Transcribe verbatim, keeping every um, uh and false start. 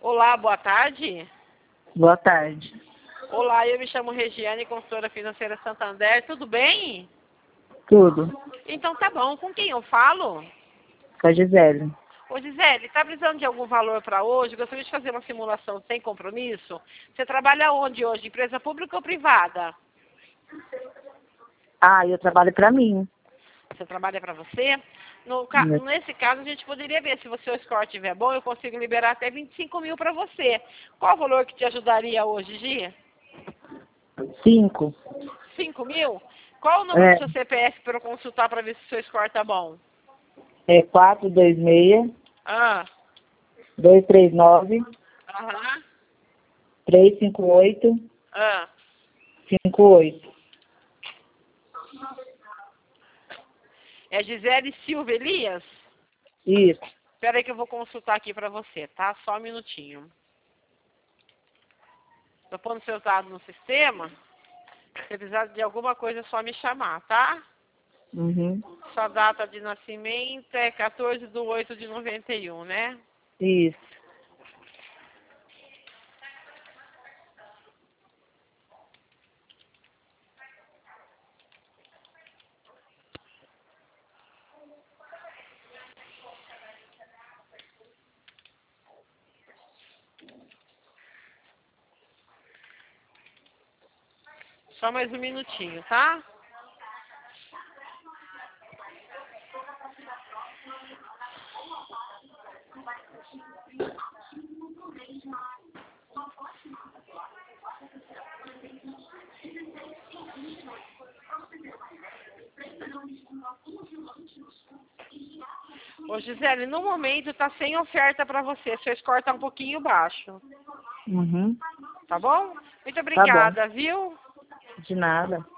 Olá, boa tarde. Boa tarde. Olá, eu me chamo Regiane, consultora financeira Santander. Tudo bem? Tudo. Então tá bom. Com quem eu falo? Com a Gisele. Ô Gisele, tá precisando de algum valor para hoje? Gostaria de fazer uma simulação sem compromisso? Você trabalha onde hoje? Empresa pública ou privada? Ah, eu trabalho pra mim. Você trabalha para você? No, ca- Né? nesse caso, a gente poderia ver se o seu score estiver bom, eu consigo liberar até vinte e cinco mil para você. Qual o valor que te ajudaria hoje, Gi? Cinco. cinco mil? Qual o número do É, seu C P F para eu consultar para ver se o seu score tá bom? é quatro dois seis, Ah, dois três nove, aham, três cinco oito, ah. cinco oito. É Gisele Silva Elias? Isso. Espera aí que eu vou consultar aqui para você, tá? Só um minutinho. Tô pondo seus dados no sistema. Se precisar de alguma coisa, é só me chamar, tá? Uhum. Sua data de nascimento é quatorze de oito de noventa e um, né? Isso. Só mais um minutinho, tá? Ô Gisele, no momento tá sem oferta para você. Seu score tá um pouquinho baixo. Uhum. Tá bom? Muito Tá bom. obrigada, viu? De nada.